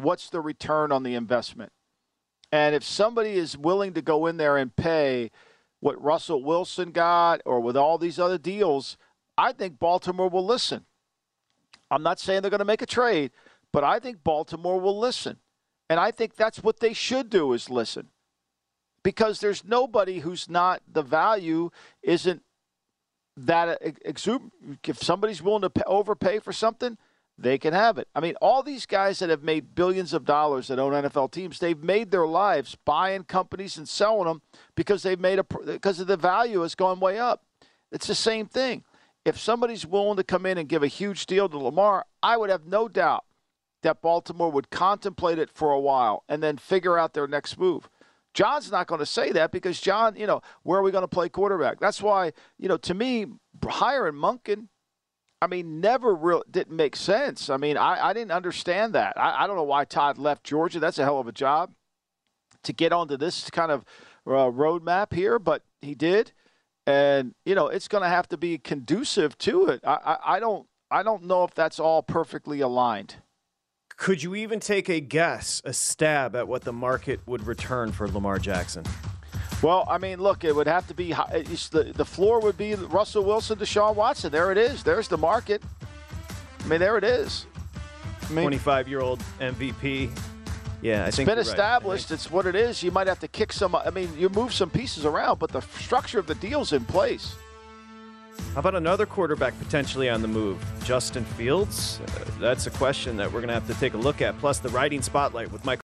what's the return on the investment? And if somebody is willing to go in there and pay what Russell Wilson got or with all these other deals, I think Baltimore will listen. I'm not saying they're going to make a trade, but I think Baltimore will listen. And I think that's what they should do, is listen. Because there's nobody who's not, the value isn't that exuberant. If somebody's willing to pay, overpay for something, they can have it. I mean, all these guys that have made billions of dollars that own N F L teams, they've made their lives buying companies and selling them because they've made a because of the value has gone way up. It's the same thing. If somebody's willing to come in and give a huge deal to Lamar, I would have no doubt that Baltimore would contemplate it for a while and then figure out their next move. John's not going to say that because John, you know, where are we going to play quarterback? That's why, you know, to me, hiring Monken, I mean, never really didn't make sense. I mean, I, I didn't understand that. I, I don't know why Todd left Georgia. That's a hell of a job to get onto this kind of uh, roadmap here, but he did. And, you know, it's going to have to be conducive to it. I, I, I don't I don't know if that's all perfectly aligned. Could you even take a guess, a stab at what the market would return for Lamar Jackson? Well, I mean, look, it would have to be the, the floor would be Russell Wilson, Deshaun Watson. There it is. There's the market. I mean, there it is. I mean, twenty-five-year-old M V P. Yeah, I it's think been you're established. Right. It's what it is. You might have to kick some. I mean, you move some pieces around, but the structure of the deal's in place. How about another quarterback potentially on the move? Justin Fields? Uh, that's a question that we're going to have to take a look at. Plus, the riding spotlight with Michael.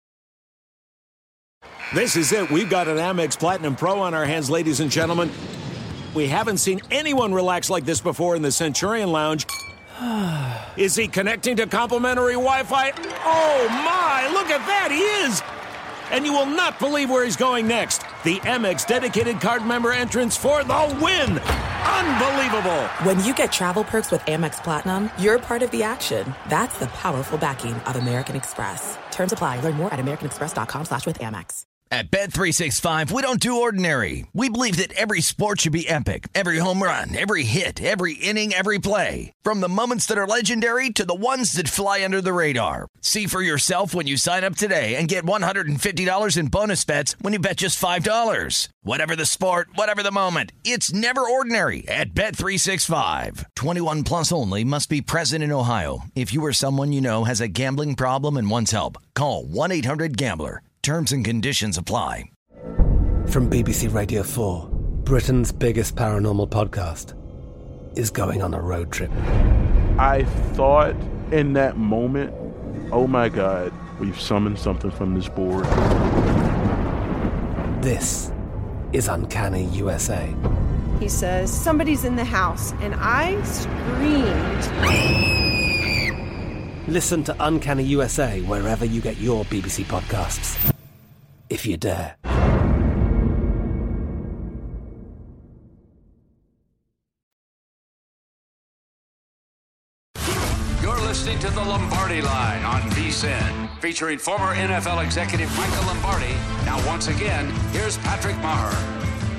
This is it. We've got an Amex Platinum Pro on our hands, ladies and gentlemen. We haven't seen anyone relax like this before in the Centurion Lounge. Is he connecting to complimentary Wi-Fi? Oh, my. Look at that. He is. And you will not believe where he's going next. The Amex dedicated card member entrance for the win. Unbelievable. When you get travel perks with Amex Platinum, you're part of the action. That's the powerful backing of American Express. Terms apply. Learn more at americanexpress.com slash with Amex. At Bet three sixty-five, we don't do ordinary. We believe that every sport should be epic. Every home run, every hit, every inning, every play. From the moments that are legendary to the ones that fly under the radar. See for yourself when you sign up today and get one hundred fifty dollars in bonus bets when you bet just five dollars. Whatever the sport, whatever the moment, it's never ordinary at Bet three sixty-five. twenty-one plus only. Must be present in Ohio. If you or someone you know has a gambling problem and wants help, call one eight hundred gambler. Terms and conditions apply. From B B C Radio four, Britain's biggest paranormal podcast is going on a road trip. I thought in that moment, oh my God, we've summoned something from this board. This is Uncanny U S A. He says, somebody's in the house, and I screamed. Listen to Uncanny U S A wherever you get your B B C podcasts, if you dare. You're listening to the Lombardi Line on VSiN, featuring former N F L executive Michael Lombardi. Now, once again, here's Patrick Maher.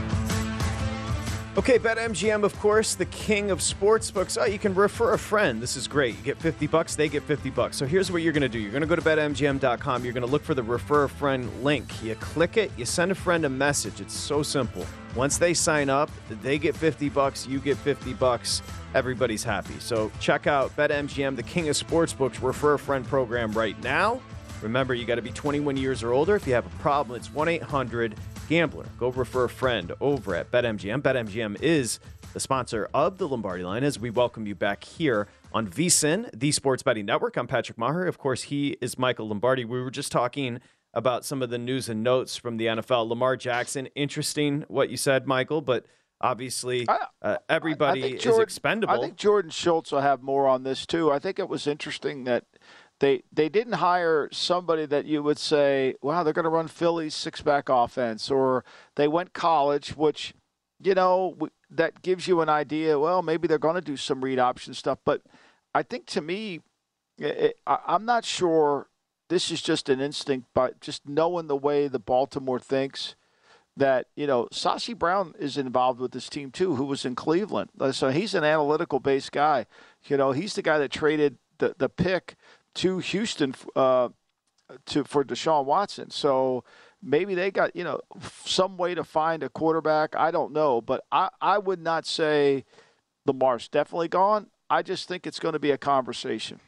Okay, BetMGM, of course, the king of sportsbooks. Oh, you can refer a friend. This is great. You get fifty bucks, they get fifty bucks. So here's what you're going to do. You're going to go to Bet M G M dot com. You're going to look for the refer a friend link. You click it, you send a friend a message. It's so simple. Once they sign up, they get fifty bucks, you get fifty bucks. Everybody's happy. So check out BetMGM, the king of sportsbooks, refer a friend program right now. Remember, you got to be twenty-one years or older. If you have a problem, it's one eight hundred gambler. Go refer a friend over at BetMGM. BetMGM is the sponsor of the Lombardi Line as we welcome you back here on VSiN, the Sports Betting Network. I'm Patrick Maher. Of course, he is Michael Lombardi. We were just talking about some of the news and notes from the N F L. Lamar Jackson, interesting what you said, Michael, but obviously uh, everybody Jordan, is expendable. I think Jordan Schultz will have more on this too. I think it was interesting that They they didn't hire somebody that you would say, wow, they're going to run Philly's six-back offense, or they went college, which, you know, that gives you an idea, well, maybe they're going to do some read option stuff. But I think to me, it, I, I'm not sure this is just an instinct, but just knowing the way the Baltimore thinks that, you know, Sashi Brown is involved with this team too, who was in Cleveland. So he's an analytical-based guy. You know, he's the guy that traded the, the pick to Houston uh, to for Deshaun Watson. So maybe they got, you know, some way to find a quarterback. I don't know. But I, I would not say Lamar's definitely gone. I just think it's going to be a conversation.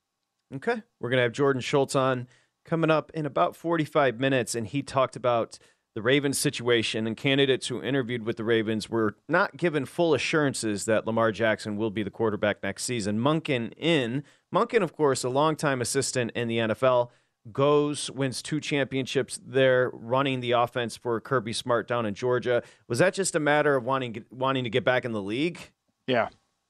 Okay. We're going to have Jordan Schultz on coming up in about forty-five minutes, and he talked about the Ravens situation, and candidates who interviewed with the Ravens were not given full assurances that Lamar Jackson will be the quarterback next season. Monken in. Monken, of course, a longtime assistant in the N F L, goes, wins two championships there, running the offense for Kirby Smart down in Georgia. Was that just a matter of wanting wanting to get back in the league? Yeah.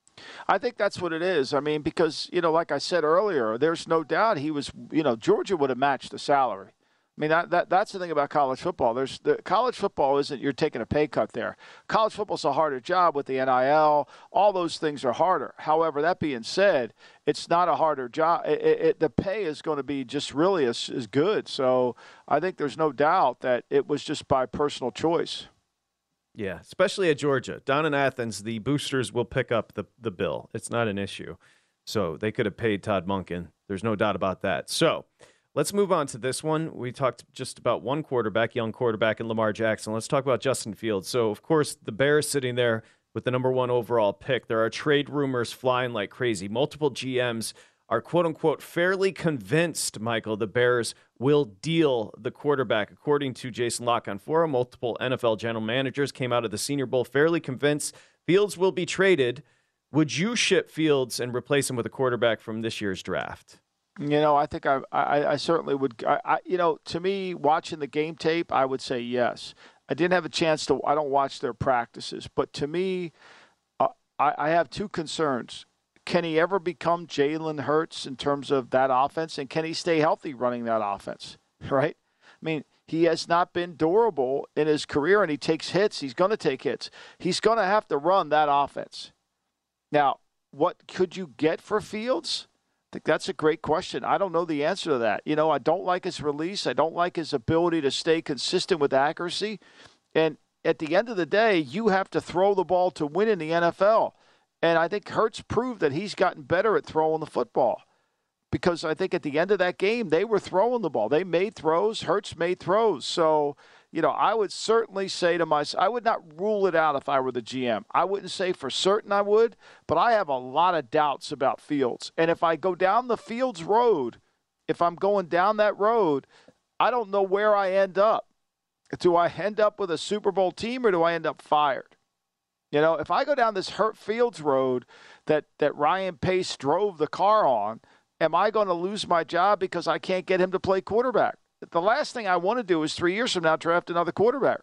I think that's what it is. I mean, because, you know, like I said earlier, there's no doubt he was, you know, Georgia would have matched the salary. I mean, that, that that's the thing about college football. There's the college football isn't you're taking a pay cut there. College football's a harder job with the N I L. All those things are harder. However, that being said, it's not a harder job. It, it, it, the pay is going to be just really as, as good. So I think there's no doubt that it was just by personal choice. Yeah, especially at Georgia. Down in Athens, the boosters will pick up the, the bill. It's not an issue. So they could have paid Todd Monken. There's no doubt about that. So let's move on to this one. We talked just about one quarterback, young quarterback, in Lamar Jackson. Let's talk about Justin Fields. So, of course, the Bears sitting there with the number one overall pick. There are trade rumors flying like crazy. Multiple G Ms are, quote-unquote, fairly convinced, Michael, the Bears will deal the quarterback. According to Jason La Canfora, multiple N F L general managers came out of the Senior Bowl fairly convinced Fields will be traded. Would you ship Fields and replace him with a quarterback from this year's draft? You know, I think I, I, I certainly would. I, I, you know, to me, watching the game tape, I would say yes. I didn't have a chance to. I don't watch their practices, but to me, uh, I, I have two concerns. Can he ever become Jalen Hurts in terms of that offense, and can he stay healthy running that offense? Right? I mean, he has not been durable in his career, and he takes hits. He's going to take hits. He's going to have to run that offense. Now, what could you get for Fields? I think that's a great question. I don't know the answer to that. You know, I don't like his release. I don't like his ability to stay consistent with accuracy. And at the end of the day, you have to throw the ball to win in the N F L. And I think Hurts proved that he's gotten better at throwing the football. Because I think at the end of that game, they were throwing the ball. They made throws. Hurts made throws. So, you know, I would certainly say to myself, I would not rule it out if I were the G M. I wouldn't say for certain I would, but I have a lot of doubts about Fields. And if I go down the Fields road, if I'm going down that road, I don't know where I end up. Do I end up with a Super Bowl team or do I end up fired? You know, if I go down this Hurt Fields road that, that Ryan Pace drove the car on, am I going to lose my job because I can't get him to play quarterback? The last thing I want to do is three years from now draft another quarterback.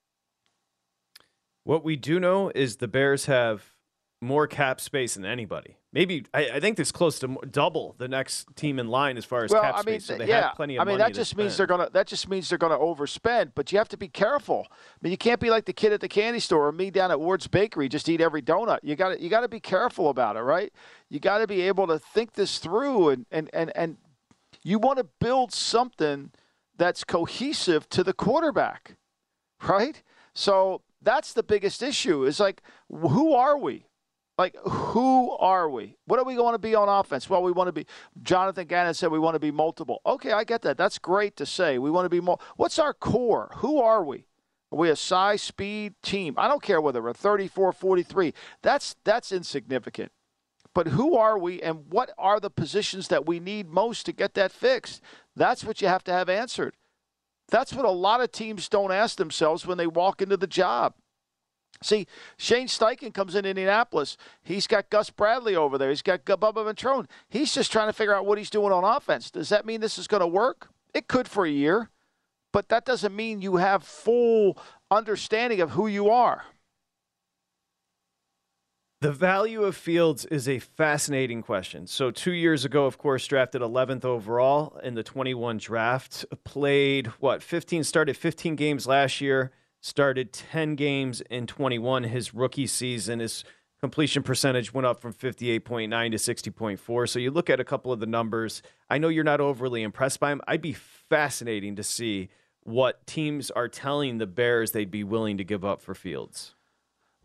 What we do know is the Bears have more cap space than anybody. Maybe I, I think it's close to double the next team in line as far as well, cap I mean, space. So they yeah, have plenty of I mean, money that just to means spend. they're gonna. That just means they're gonna overspend. But you have to be careful. I mean, you can't be like the kid at the candy store or me down at Ward's Bakery, just eat every donut. You got to. You got to be careful about it, right? You got to be able to think this through, and and and and you want to build something that's cohesive to the quarterback, right? So that's the biggest issue. Is like, who are we? Like, who are we? What are we going to be on offense? Well, we want to be – Jonathan Gannon said we want to be multiple. Okay, I get that. That's great to say. We want to be more – what's our core? Who are we? Are we a size, speed team? I don't care whether we're thirty-four, forty-three. That's, that's insignificant. But who are we, and what are the positions that we need most to get that fixed? That's what you have to have answered. That's what a lot of teams don't ask themselves when they walk into the job. See, Shane Steichen comes in Indianapolis. He's got Gus Bradley over there. He's got Bubba Ventrone. He's just trying to figure out what he's doing on offense. Does that mean this is going to work? It could for a year, but that doesn't mean you have full understanding of who you are. The value of Fields is a fascinating question. So two years ago, of course, drafted eleventh overall in the twenty-one draft, played, what, fifteen, started fifteen games last year, started ten games in twenty-one, his rookie season. His completion percentage went up from fifty-eight point nine to sixty point four. So you look at a couple of the numbers. I know you're not overly impressed by him. I'd be fascinating to see what teams are telling the Bears they'd be willing to give up for Fields.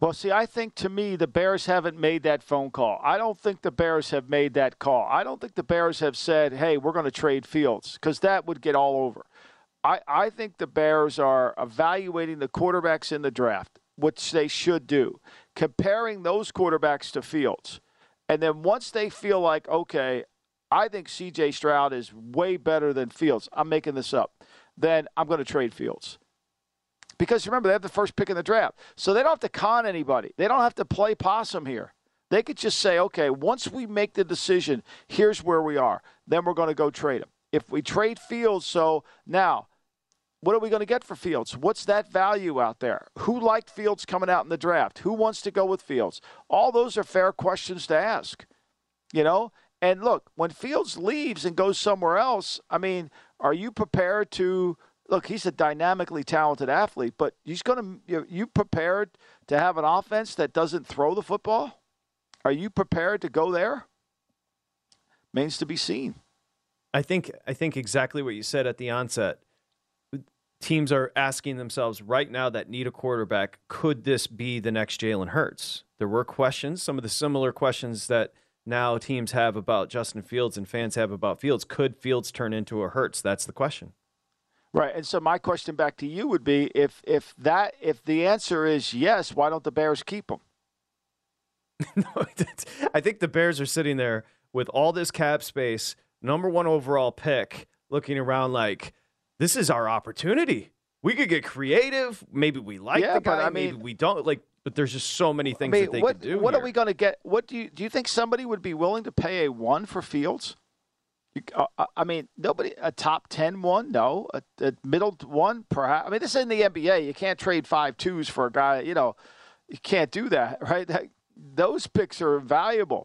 Well, see, I think to me the Bears haven't made that phone call. I don't think the Bears have made that call. I don't think the Bears have said, hey, we're going to trade Fields, because that would get all over. I, I think the Bears are evaluating the quarterbacks in the draft, which they should do, comparing those quarterbacks to Fields. And then once they feel like, okay, I think C J Stroud is way better than Fields, I'm making this up, then I'm going to trade Fields. Because remember, they have the first pick in the draft. So they don't have to con anybody. They don't have to play possum here. They could just say, okay, once we make the decision, here's where we are. Then we're going to go trade him. If we trade Fields, so now, what are we going to get for Fields? What's that value out there? Who liked Fields coming out in the draft? Who wants to go with Fields? All those are fair questions to ask, you know? And look, when Fields leaves and goes somewhere else, I mean, are you prepared to – look, he's a dynamically talented athlete, but he's going to. You, you prepared to have an offense that doesn't throw the football? Are you prepared to go there? Remains to be seen. I think. I think exactly what you said at the onset. Teams are asking themselves right now that need a quarterback. Could this be the next Jalen Hurts? There were questions, some of the similar questions that now teams have about Justin Fields and fans have about Fields. Could Fields turn into a Hurts? That's the question. Right, and so my question back to you would be, if if that if the answer is yes, why don't the Bears keep him? No, I think the Bears are sitting there with all this cap space, number one overall pick, looking around like, this is our opportunity. We could get creative. Maybe we like yeah, the guy, but I mean, maybe we don't. Like, but there's just so many things I mean, that they what, could do. What here. are we going to get? What do you do? You think somebody would be willing to pay a one for Fields? You, uh, I mean, nobody, a top ten one, no. A, a middle one, perhaps. I mean, this is in the N B A. You can't trade five twos for a guy, you know. You can't do that, right? That, those picks are valuable.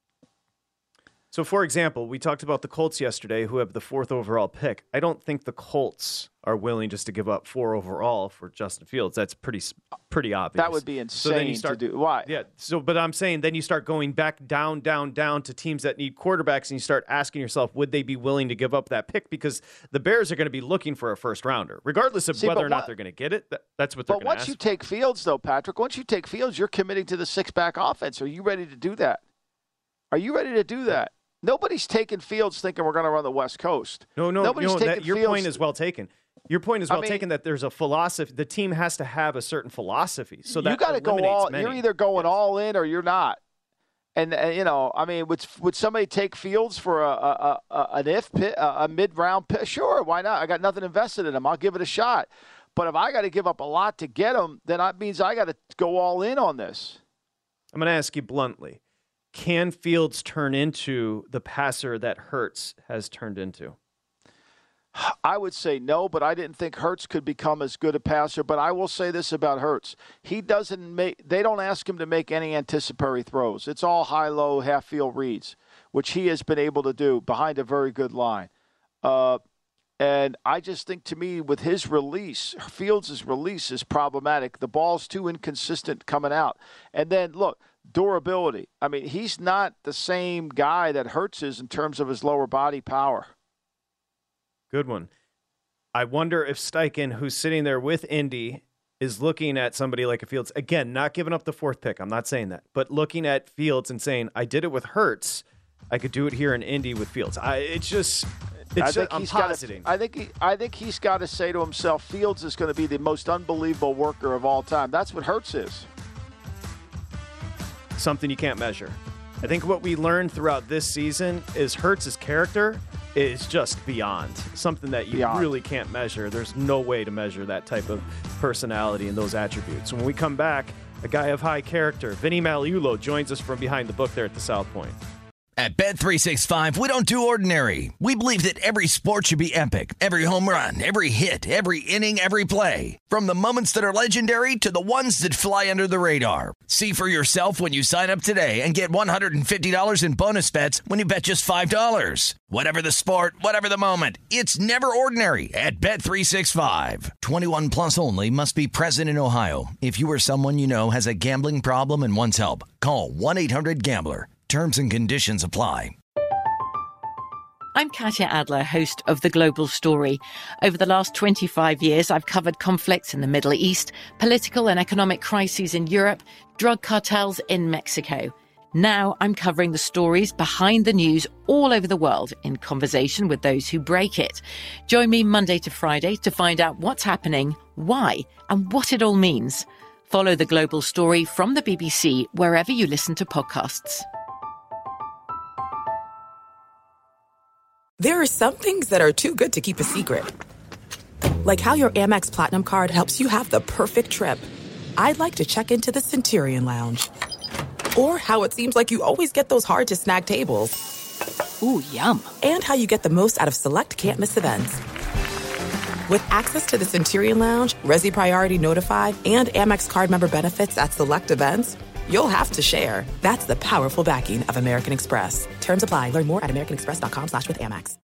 So, for example, we talked about the Colts yesterday, who have the fourth overall pick. I don't think the Colts are willing just to give up four overall for Justin Fields. That's pretty pretty obvious. That would be insane so then you start, to do. Why? Yeah. So, but I'm saying then you start going back down, down, down to teams that need quarterbacks, and you start asking yourself, would they be willing to give up that pick? Because the Bears are going to be looking for a first rounder, regardless of See, whether or what, not they're going to get it. That, that's what they're going to ask. But once you take Fields, though, Patrick, once you take Fields, you're committing to the six-back offense. Are you ready to do that? Are you ready to do that? Nobody's taking Fields thinking we're going to run the West Coast. No, no, Nobody's no. taking That, your Fields. point is well taken. Your point is well I mean, taken that there's a philosophy. The team has to have a certain philosophy. So that you got to go eliminates all. many. You're either going yes. all in or you're not. And, and you know, I mean, would would somebody take Fields for a, a, a an if pit, a, a mid round pick? Sure, why not? I got nothing invested in him. I'll give it a shot. But if I got to give up a lot to get him, then that means I got to go all in on this. I'm going to ask you bluntly. Can Fields turn into the passer that Hurts has turned into? I would say no, but I didn't think Hurts could become as good a passer. But I will say this about Hurts. He doesn't make, they don't ask him to make any anticipatory throws. It's all high-low, half-field reads, which he has been able to do behind a very good line. Uh, and I just think, to me, with his release, Fields' release is problematic. The ball's too inconsistent coming out. And then, look, durability. I mean, he's not the same guy that Hurts is in terms of his lower body power. Good one. I wonder if Steichen, who's sitting there with Indy, is looking at somebody like a Fields. Again, not giving up the fourth pick. I'm not saying that. But looking at Fields and saying, I did it with Hurts. I could do it here in Indy with Fields. I, it's just, it's I think just I'm he's positing. Gotta, I think he, I think he's got to say to himself, Fields is going to be the most unbelievable worker of all time. That's what Hurts is. Something you can't measure. I think what we learned throughout this season is Hurts' character is just beyond. Something that you beyond. really can't measure. There's no way to measure that type of personality and those attributes. When we come back, a guy of high character, Vinny Magliulo, joins us from behind the book there at the South Point. At Bet three sixty-five, we don't do ordinary. We believe that every sport should be epic. Every home run, every hit, every inning, every play. From the moments that are legendary to the ones that fly under the radar. See for yourself when you sign up today and get one hundred fifty dollars in bonus bets when you bet just five dollars. Whatever the sport, whatever the moment, it's never ordinary at Bet three sixty-five. twenty-one plus only. Must be present in Ohio. If you or someone you know has a gambling problem and wants help, call one eight hundred gambler. Terms and conditions apply. I'm Katya Adler, host of The Global Story. Over the last twenty-five years, I've covered conflicts in the Middle East, political and economic crises in Europe, drug cartels in Mexico. Now I'm covering the stories behind the news all over the world in conversation with those who break it. Join me Monday to Friday to find out what's happening, why, and what it all means. Follow The Global Story from the B B C wherever you listen to podcasts. There are some things that are too good to keep a secret. Like how your Amex Platinum card helps you have the perfect trip. I'd like to check into the Centurion Lounge. Or how it seems like you always get those hard-to-snag tables. Ooh, yum. And how you get the most out of select can't-miss events. With access to the Centurion Lounge, Resi Priority Notified, and Amex card member benefits at select events, you'll have to share. That's the powerful backing of American Express. Terms apply. Learn more at americanexpress.com slash with Amex.